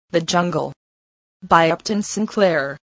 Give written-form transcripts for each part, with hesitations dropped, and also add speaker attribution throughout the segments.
Speaker 1: The Jungle by Upton Sinclair.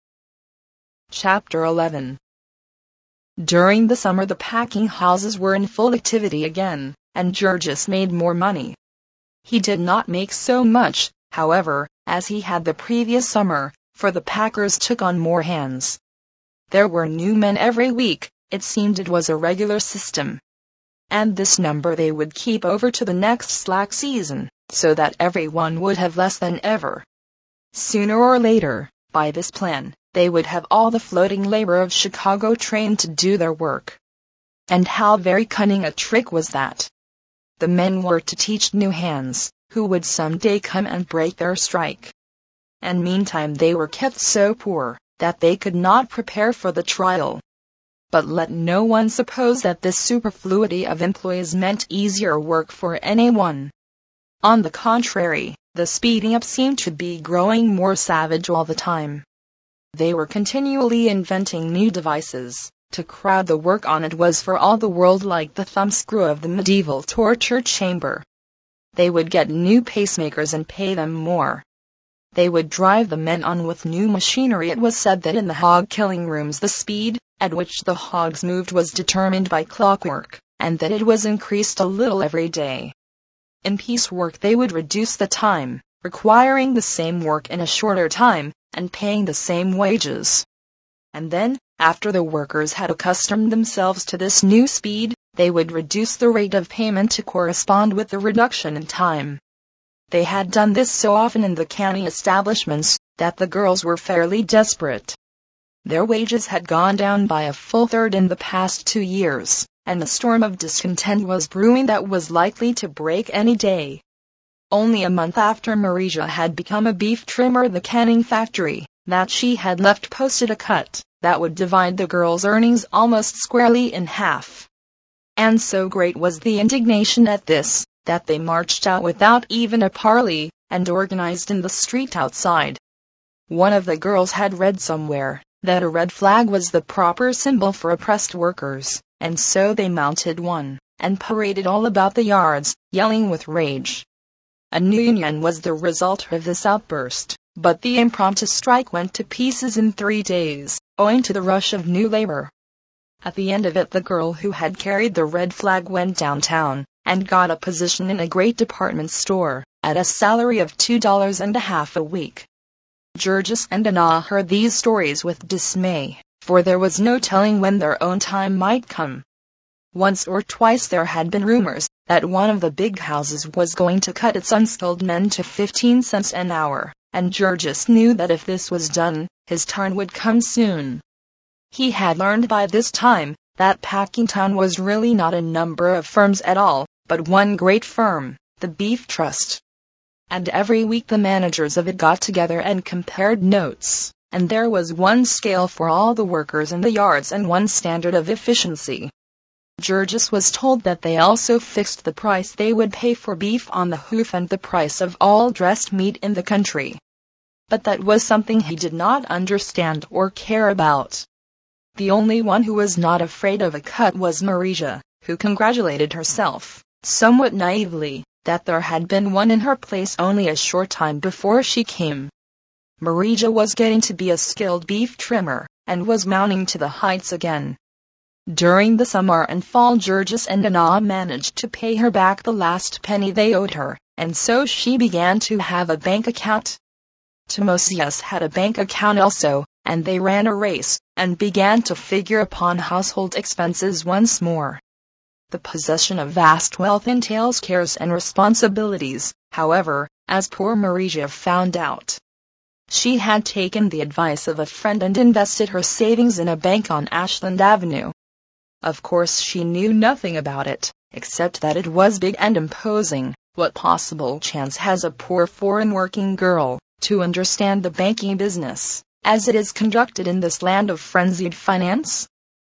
Speaker 1: Chapter 11. During the summer the packing houses were in full activity again, and Georges made more money. He did not make so much, however, as he had the previous summer, for the packers took on more hands. There were new men every week. It seemed it was a regular system. And this number they would keep over to the next slack season, so that everyone would have less than ever. Sooner or later, by this plan, they would have all the floating labor of Chicago trained to do their work. And how very cunning a trick was that! The men were to teach new hands, who would someday come and break their strike. And meantime they were kept so poor, that they could not prepare for the trial. But let no one suppose that this superfluity of employees meant easier work for anyone. On the contrary, the speeding up seemed to be growing more savage all the time. They were continually inventing new devices. To crowd the work on it was for all the world like the thumbscrew of the medieval torture chamber. They would get new pacemakers and pay them more. They would drive the men on with new machinery. It was said that in the hog-killing rooms the speed at which the hogs moved was determined by clockwork, and that it was increased a little every day. In piecework they would reduce the time, requiring the same work in a shorter time, and paying the same wages. And then, after the workers had accustomed themselves to this new speed, they would reduce the rate of payment to correspond with the reduction in time. They had done this so often in the canning establishments, that the girls were fairly desperate. Their wages had gone down by a full third in the past 2 years, and a storm of discontent was brewing that was likely to break any day. Only a month after Marija had become a beef trimmer, the canning factory that she had left posted a cut that would divide the girls' earnings almost squarely in half. And so great was the indignation at this, that they marched out without even a parley, and organized in the street outside. One of the girls had read somewhere that a red flag was the proper symbol for oppressed workers, and so they mounted one, and paraded all about the yards, yelling with rage. A new union was the result of this outburst, but the impromptu strike went to pieces in 3 days, owing to the rush of new labor. At the end of it the girl who had carried the red flag went downtown, and got a position in a great department store, at a salary of $2.50 a week. Georges and Anna heard these stories with dismay, for there was no telling when their own time might come. Once or twice there had been rumors that one of the big houses was going to cut its unskilled men to 15 cents an hour, and Georges knew that if this was done, his turn would come soon. He had learned by this time that Packingtown was really not a number of firms at all, but one great firm, the Beef Trust. And every week the managers of it got together and compared notes, and there was one scale for all the workers in the yards and one standard of efficiency. Georges was told that they also fixed the price they would pay for beef on the hoof and the price of all dressed meat in the country. But that was something he did not understand or care about. The only one who was not afraid of a cut was Marija, who congratulated herself, somewhat naively, that there had been one in her place only a short time before she came. Marija was getting to be a skilled beef trimmer, and was mounting to the heights again. During the summer and fall Georges and Anna managed to pay her back the last penny they owed her, and so she began to have a bank account. Timosius had a bank account also, and they ran a race, and began to figure upon household expenses once more. The possession of vast wealth entails cares and responsibilities, however, as poor Marija found out. She had taken the advice of a friend and invested her savings in a bank on Ashland Avenue. Of course she knew nothing about it, except that it was big and imposing. What possible chance has a poor foreign working girl to understand the banking business, as it is conducted in this land of frenzied finance?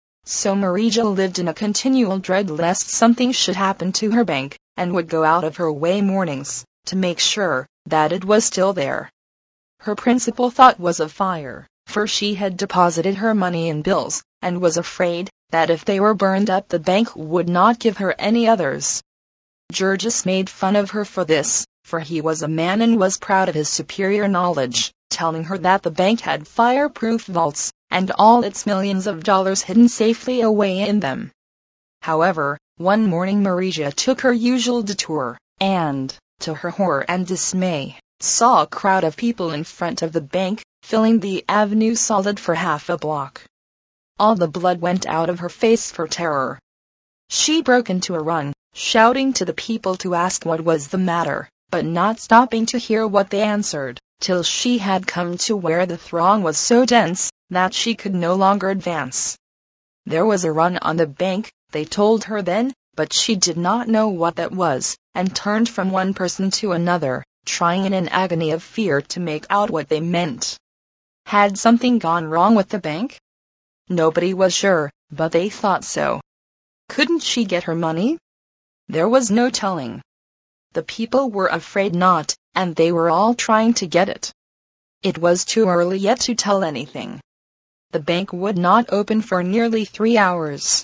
Speaker 1: So Marija lived in a continual dread lest something should happen to her bank, and would go out of her way mornings to make sure that it was still there. Her principal thought was of fire, for she had deposited her money in bills, and was afraid that if they were burned up the bank would not give her any others. Georges made fun of her for this, for he was a man and was proud of his superior knowledge, telling her that the bank had fireproof vaults, and all its millions of dollars hidden safely away in them. However, one morning Marija took her usual detour, and, to her horror and dismay, saw a crowd of people in front of the bank, filling the avenue solid for half a block. All the blood went out of her face for terror. She broke into a run, shouting to the people to ask what was the matter, but not stopping to hear what they answered, till she had come to where the throng was so dense that she could no longer advance. There was a run on the bank, they told her then, but she did not know what that was, and turned from one person to another, trying in an agony of fear to make out what they meant. Had something gone wrong with the bank? Nobody was sure, but they thought so. Couldn't she get her money? There was no telling. The people were afraid not, and they were all trying to get it. It was too early yet to tell anything. The bank would not open for nearly 3 hours.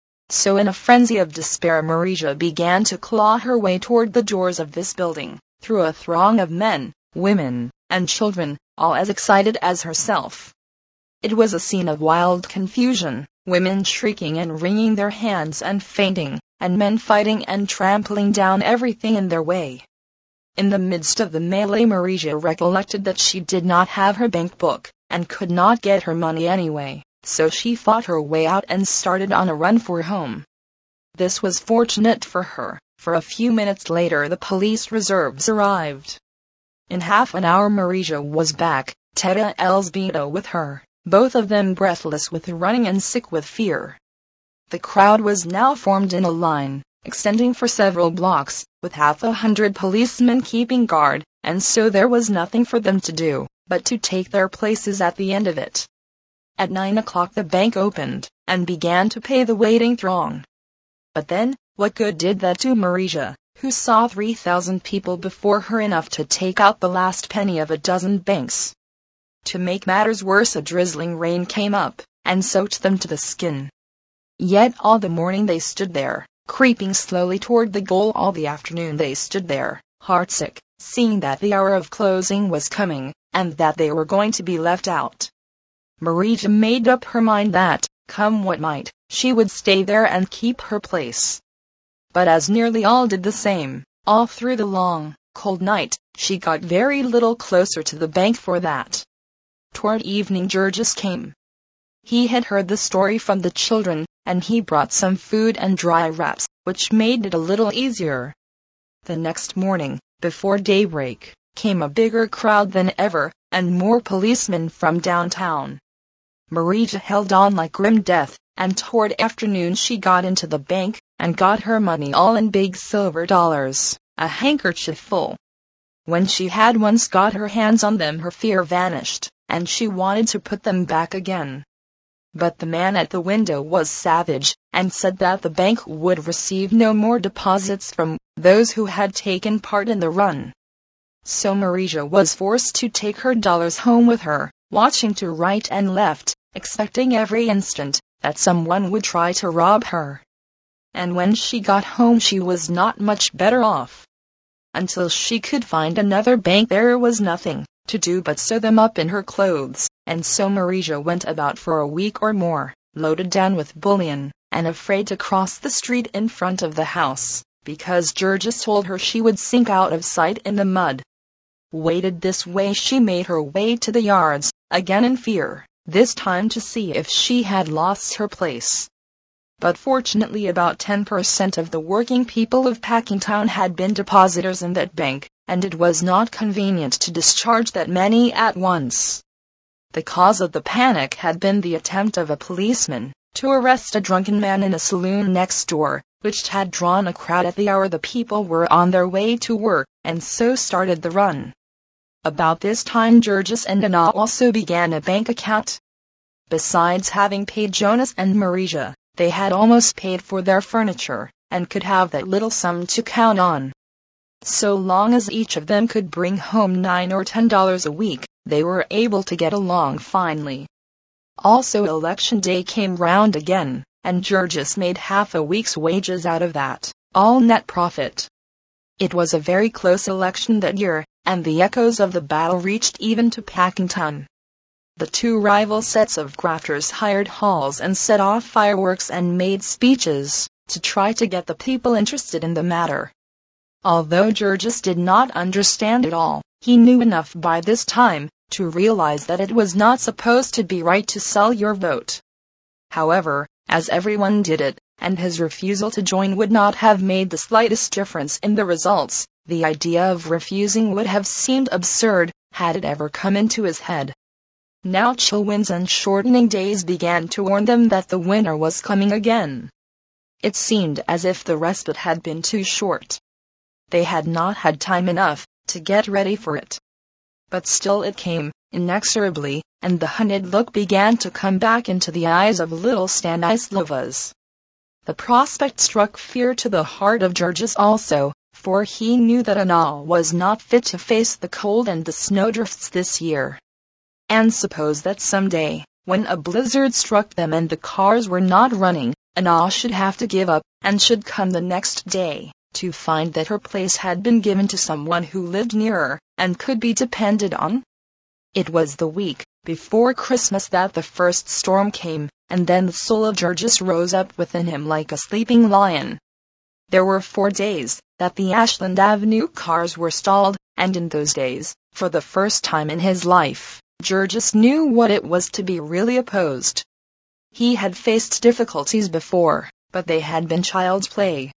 Speaker 1: So in a frenzy of despair Marija began to claw her way toward the doors of this building, through a throng of men, women, and children, all as excited as herself. It was a scene of wild confusion, women shrieking and wringing their hands and fainting, and men fighting and trampling down everything in their way. In the midst of the melee Marija recollected that she did not have her bank book, and could not get her money anyway, so she fought her way out and started on a run for home. This was fortunate for her, for a few minutes later the police reserves arrived. In half an hour Marija was back, Teta Elzbieta with her, both of them breathless with running and sick with fear. The crowd was now formed in a line, extending for several blocks, with 100 policemen keeping guard, and so there was nothing for them to do but to take their places at the end of it. At 9 o'clock the bank opened, and began to pay the waiting throng. But then, what good did that do Marija, who saw 3,000 people before her, enough to take out the last penny of a dozen banks? To make matters worse, a drizzling rain came up, and soaked them to the skin. Yet all the morning they stood there, creeping slowly toward the goal. All the afternoon they stood there, heartsick, seeing that the hour of closing was coming, and that they were going to be left out. Marija made up her mind that, come what might, she would stay there and keep her place. But as nearly all did the same, all through the long, cold night, she got very little closer to the bank for that. Toward evening Georges came. He had heard the story from the children, and he brought some food and dry wraps, which made it a little easier. The next morning, before daybreak, came a bigger crowd than ever, and more policemen from downtown. Marija held on like grim death, and toward afternoon she got into the bank, and got her money all in big silver dollars, a handkerchief full. When she had once got her hands on them her fear vanished, and she wanted to put them back again. But the man at the window was savage, and said that the bank would receive no more deposits from those who had taken part in the run. So Marija was forced to take her dollars home with her, watching to right and left, expecting every instant that someone would try to rob her. And when she got home she was not much better off. Until she could find another bank there was nothing to do but sew them up in her clothes, and so Marija went about for a week or more, loaded down with bullion, and afraid to cross the street in front of the house, because Georges told her she would sink out of sight in the mud. Weighted this way she made her way to the yards, again in fear, this time to see if she had lost her place. But fortunately about 10% of the working people of Packingtown had been depositors in that bank, and it was not convenient to discharge that many at once. The cause of the panic had been the attempt of a policeman to arrest a drunken man in a saloon next door, which had drawn a crowd at the hour the people were on their way to work, and so started the run. About this time Georges and Anna also began a bank account. Besides having paid Jonas and Marija, they had almost paid for their furniture, and could have that little sum to count on. So long as each of them could bring home $9 or $10 a week, they were able to get along finely. Also election day came round again, and Georges made half a week's wages out of that, all net profit. It was a very close election that year, and the echoes of the battle reached even to Packington. The two rival sets of grafters hired halls and set off fireworks and made speeches, to try to get the people interested in the matter. Although Georges did not understand it all, he knew enough by this time to realize that it was not supposed to be right to sell your vote. However, as everyone did it, and his refusal to join would not have made the slightest difference in the results, the idea of refusing would have seemed absurd, had it ever come into his head. Now chill winds and shortening days began to warn them that the winter was coming again. It seemed as if the respite had been too short. They had not had time enough to get ready for it. But still it came, inexorably, and the hunted look began to come back into the eyes of little Stanislavas. The prospect struck fear to the heart of Georges also, for he knew that Anna was not fit to face the cold and the snowdrifts this year. And suppose that some day, when a blizzard struck them and the cars were not running, Anna should have to give up, and should come the next day to find that her place had been given to someone who lived nearer, and could be depended on? It was the week before Christmas that the first storm came, and then the soul of Georges rose up within him like a sleeping lion. There were 4 days that the Ashland Avenue cars were stalled, and in those days, for the first time in his life, Georges knew what it was to be really opposed. He had faced difficulties before, but they had been child's play.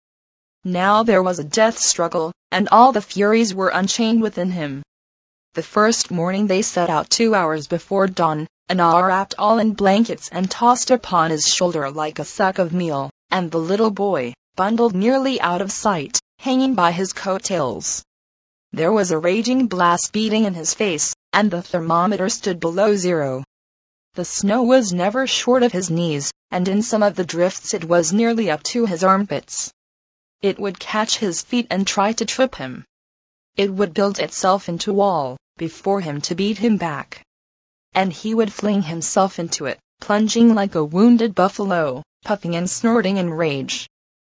Speaker 1: Now there was a death struggle, and all the furies were unchained within him. The first morning they set out 2 hours before dawn, Anna wrapped all in blankets and tossed upon his shoulder like a sack of meal, and the little boy, bundled nearly out of sight, hanging by his coattails. There was a raging blast beating in his face, and the thermometer stood below 0. The snow was never short of his knees, and in some of the drifts it was nearly up to his armpits. It would catch his feet and try to trip him. It would build itself into a wall before him to beat him back. And he would fling himself into it, plunging like a wounded buffalo, puffing and snorting in rage.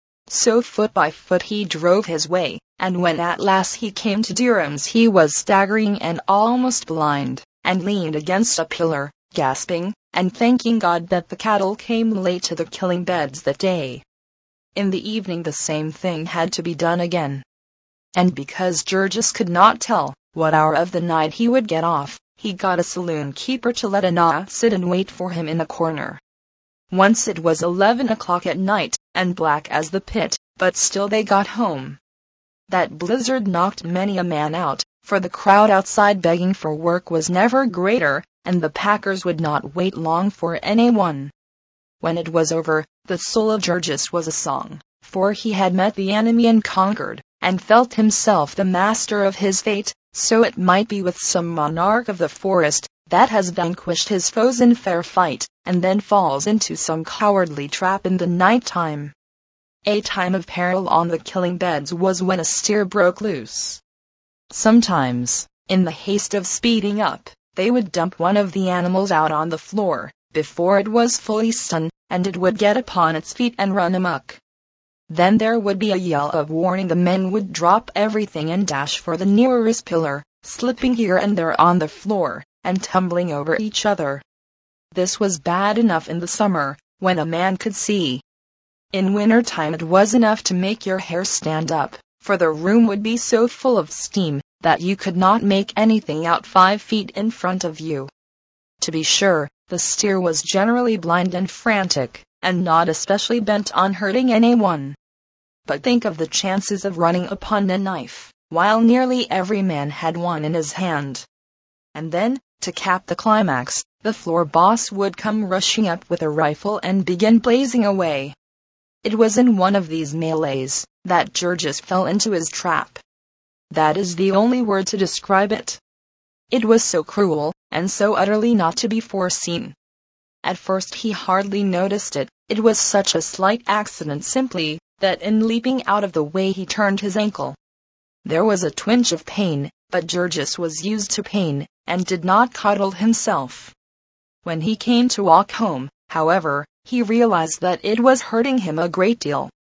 Speaker 1: So foot by foot he drove his way, and when at last he came to Durham's he was staggering and almost blind, and leaned against a pillar, gasping, and thanking God that the cattle came late to the killing beds that day. In the evening the same thing had to be done again. And because Georges could not tell what hour of the night he would get off, he got a saloon keeper to let Anna sit and wait for him in a corner. Once it was 11 o'clock at night, and black as the pit, but still they got home. That blizzard knocked many a man out, for the crowd outside begging for work was never greater, and the packers would not wait long for anyone. When it was over, the soul of Georges was a song, for he had met the enemy and conquered, and felt himself the master of his fate, so it might be with some monarch of the forest, that has vanquished his foes in fair fight, and then falls into some cowardly trap in the night time. A time of peril on the killing beds was when a steer broke loose. Sometimes, in the haste of speeding up, they would dump one of the animals out on the floor, before it was fully stunned, and it would get upon its feet and run amok. Then there would be a yell of warning. The men would drop everything and dash for the nearest pillar, slipping here and there on the floor, and tumbling over each other. This was bad enough in the summer, when a man could see. In winter time it was enough to make your hair stand up, for the room would be so full of steam that you could not make anything out 5 feet in front of you. To be sure, the steer was generally blind and frantic, and not especially bent on hurting anyone. But think of the chances of running upon a knife, while nearly every man had one in his hand. And then, to cap the climax, the floor boss would come rushing up with a rifle and begin blazing away. It was in one of these melees that Georges fell into his trap. That is the only word to describe it. It was so cruel, and so utterly not to be foreseen. At first he hardly noticed it. It was such a slight accident simply, that in leaping out of the way he turned his ankle. There was a twinge of pain, but Georges was used to pain, and did not coddle himself. When he came to walk home, however, he realized that it was hurting him a great deal.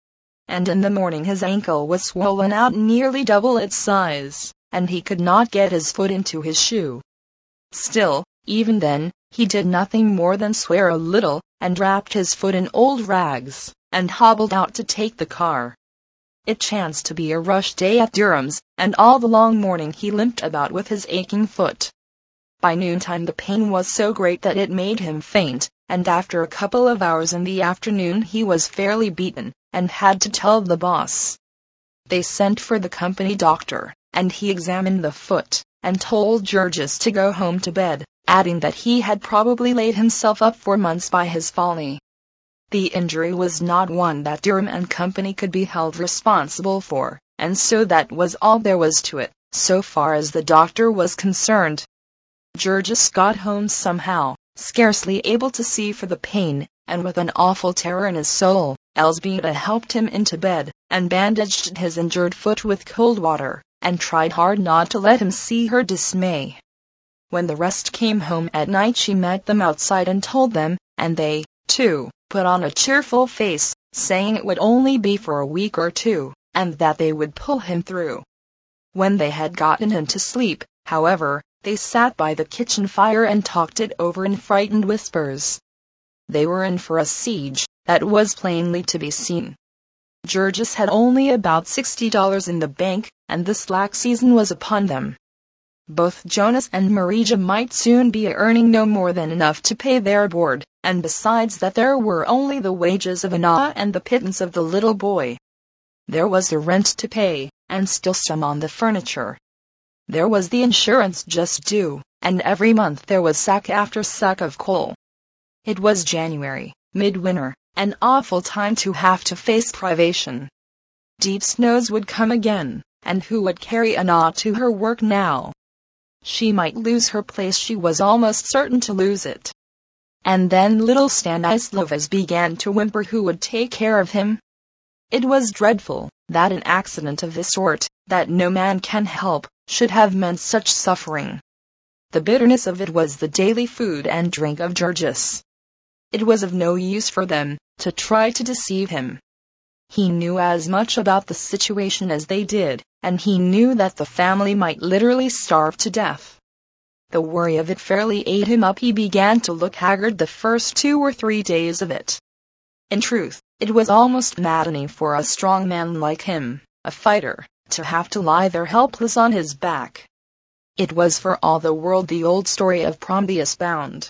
Speaker 1: and in the morning his ankle was swollen out nearly double its size, and he could not get his foot into his shoe. Still, even then, he did nothing more than swear a little, and wrapped his foot in old rags, and hobbled out to take the car. It chanced to be a rush day at Durham's, and all the long morning he limped about with his aching foot. By noontime the pain was so great that it made him faint, and after a couple of hours in the afternoon he was fairly beaten, and had to tell the boss. They sent for the company doctor, and he examined the foot, and told Georges to go home to bed, adding that he had probably laid himself up for months by his folly. The injury was not one that Durham and Company could be held responsible for, and so that was all there was to it, so far as the doctor was concerned. Georges got home somehow, scarcely able to see for the pain, and with an awful terror in his soul. Elzbieta helped him into bed, and bandaged his injured foot with cold water, and tried hard not to let him see her dismay. When the rest came home at night she met them outside and told them, and they, too, put on a cheerful face, saying it would only be for a week or two, and that they would pull him through. When they had gotten him to sleep, however, they sat by the kitchen fire and talked it over in frightened whispers. They were in for a siege, that was plainly to be seen. Georges had only about $60 in the bank, and the slack season was upon them. Both Jonas and Marija might soon be earning no more than enough to pay their board, and besides that there were only the wages of Anna and the pittance of the little boy. There was the rent to pay, and still some on the furniture. There was the insurance just due, and every month there was sack after sack of coal. It was January, midwinter, an awful time to have to face privation. Deep snows would come again, and who would carry Anna to her work now? She might lose her place, she was almost certain to lose it. And then little Stanislavas began to whimper. Who would take care of him? It was dreadful, that an accident of this sort, that no man can help, should have meant such suffering. The bitterness of it was the daily food and drink of Georges. It was of no use for them to try to deceive him. He knew as much about the situation as they did, and he knew that the family might literally starve to death. The worry of it fairly ate him up. He began to look haggard the first 2 or 3 days of it. In truth, it was almost maddening for a strong man like him, a fighter, to have to lie there helpless on his back. It was for all the world the old story of Prometheus Bound.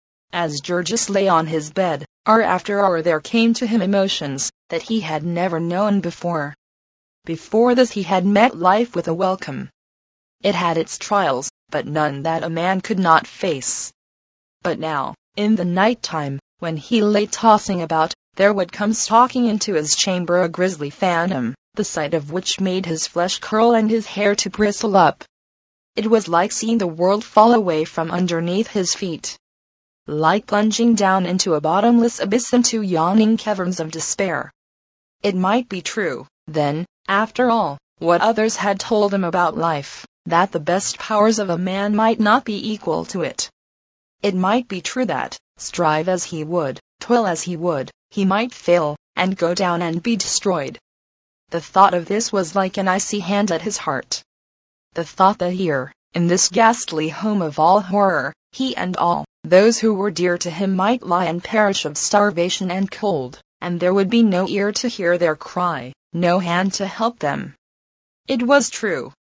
Speaker 1: As Georges lay on his bed, hour after hour there came to him emotions that he had never known before. Before this he had met life with a welcome. It had its trials, but none that a man could not face. But now, in the night time, when he lay tossing about, there would come stalking into his chamber a grisly phantom, the sight of which made his flesh curl and his hair to bristle up. It was like seeing the world fall away from underneath his feet. Like plunging down into a bottomless abyss, into yawning caverns of despair. It might be true, then, after all, what others had told him about life, that the best powers of a man might not be equal to it. It might be true that, strive as he would, toil as he would, he might fail, and go down and be destroyed. The thought of this was like an icy hand at his heart. The thought that here, in this ghastly home of all horror, he and all those who were dear to him might lie and perish of starvation and cold, and there would be no ear to hear their cry, no hand to help them. It was true,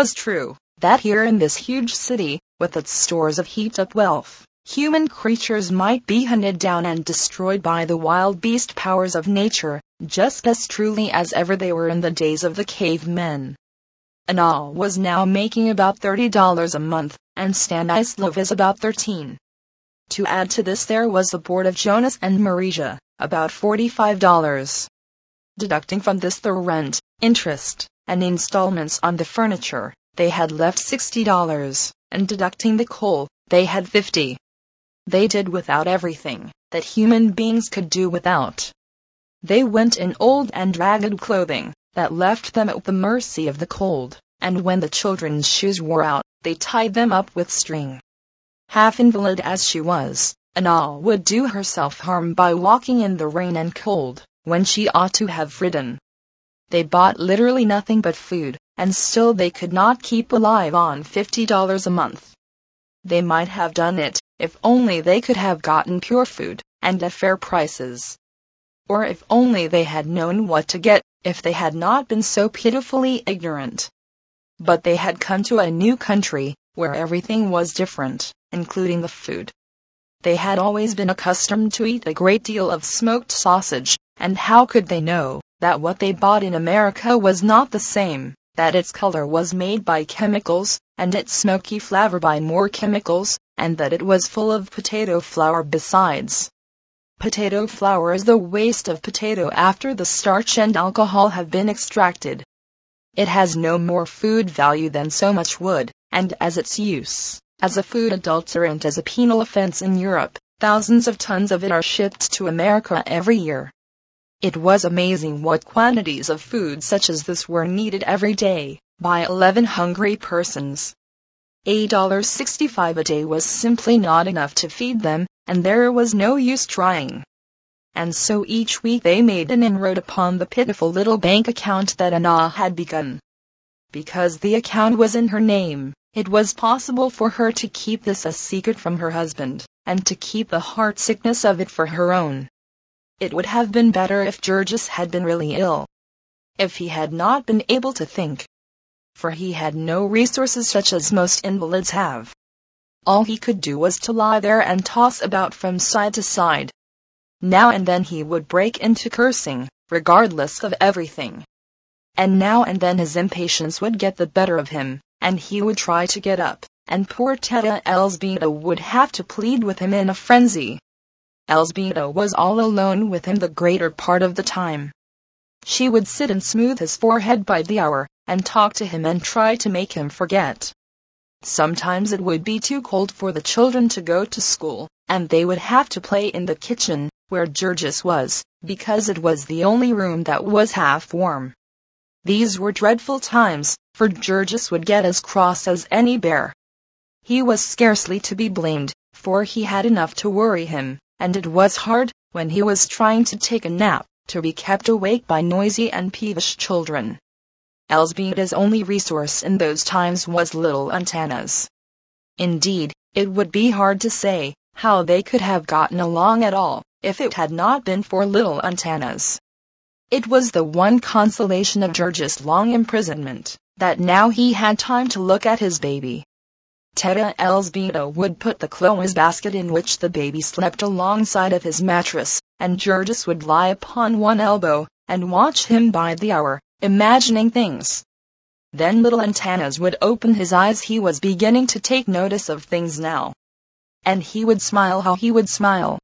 Speaker 1: that here in this huge city, with its stores of heaped-up wealth, human creatures might be hunted down and destroyed by the wild beast powers of nature, just as truly as ever they were in the days of the cavemen. Anna was now making about $30 a month, and Stanislavas about $13. To add to this there was the board of Jonas and Marija, about $45. Deducting from this the rent, interest, and installments on the furniture, they had left $60, and deducting the coal, they had $50. They did without everything that human beings could do without. They went in old and ragged clothing that left them at the mercy of the cold, and when the children's shoes wore out, they tied them up with string. Half invalid as she was, Anna would do herself harm by walking in the rain and cold, when she ought to have ridden. They bought literally nothing but food, and still they could not keep alive on $50 a month. They might have done it, if only they could have gotten pure food, and at fair prices. Or if only they had known what to get, if they had not been so pitifully ignorant. But they had come to a new country, where everything was different, including the food. They had always been accustomed to eat a great deal of smoked sausage, and how could they know that what they bought in America was not the same, that its color was made by chemicals, and its smoky flavor by more chemicals, and that it was full of potato flour besides. Potato flour is the waste of potato after the starch and alcohol have been extracted. It has no more food value than so much wood, and as its use as a food adulterant is a penal offense in Europe, thousands of tons of it are shipped to America every year. It was amazing what quantities of food such as this were needed every day by 11 hungry persons. $8.65 a day was simply not enough to feed them, and there was no use trying. And so each week they made an inroad upon the pitiful little bank account that Anna had begun. Because the account was in her name, it was possible for her to keep this a secret from her husband, and to keep the heart sickness of it for her own. It would have been better if Georges had been really ill. If he had not been able to think. For he had no resources such as most invalids have. All he could do was to lie there and toss about from side to side. Now and then he would break into cursing, regardless of everything. And now and then his impatience would get the better of him, and he would try to get up, and poor Teta Elzbieta would have to plead with him in a frenzy. Elzbieta was all alone with him the greater part of the time. She would sit and smooth his forehead by the hour, and talk to him and try to make him forget. Sometimes it would be too cold for the children to go to school, and they would have to play in the kitchen, where Georges was, because it was the only room that was half warm. These were dreadful times, for Georges would get as cross as any bear. He was scarcely to be blamed, for he had enough to worry him, and it was hard, when he was trying to take a nap, to be kept awake by noisy and peevish children. Elzbieta's only resource in those times was little Antanas. Indeed, it would be hard to say how they could have gotten along at all, if it had not been for little Antanas. It was the one consolation of Georges' long imprisonment, that now he had time to look at his baby. Teta Elzbieta would put the clothes basket in which the baby slept alongside of his mattress, and Georges would lie upon one elbow, and watch him by the hour, imagining things. Then little Antanas would open his eyes. He was beginning to take notice of things now. And he would smile how he would smile.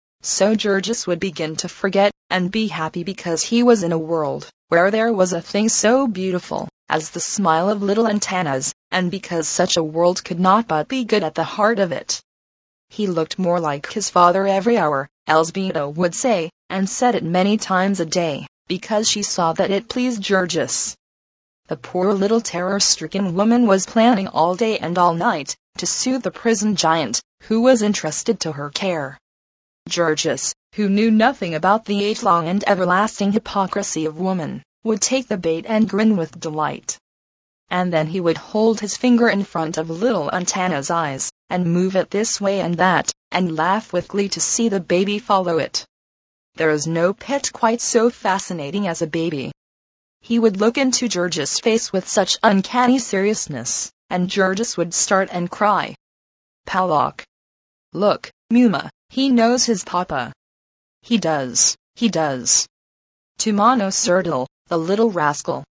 Speaker 1: So Georges would begin to forget, and be happy because he was in a world where there was a thing so beautiful as the smile of little Antanas, and because such a world could not but be good at the heart of it. He looked more like his father every hour, Elzbieta would say, and said it many times a day, because she saw that it pleased Georges. The poor little terror-stricken woman was planning all day and all night to soothe the prison giant, who was entrusted to her care. Georges, who knew nothing about the age-long and everlasting hypocrisy of woman, would take the bait and grin with delight. And then he would hold his finger in front of little Antanas' eyes, and move it this way and that, and laugh with glee to see the baby follow it. There is no pet quite so fascinating as a baby. He would look into Georges' face with such uncanny seriousness, and Georges would start and cry. Palok. Look, Muma, he knows his papa. He does, he does. To Mono Sertil, the little rascal,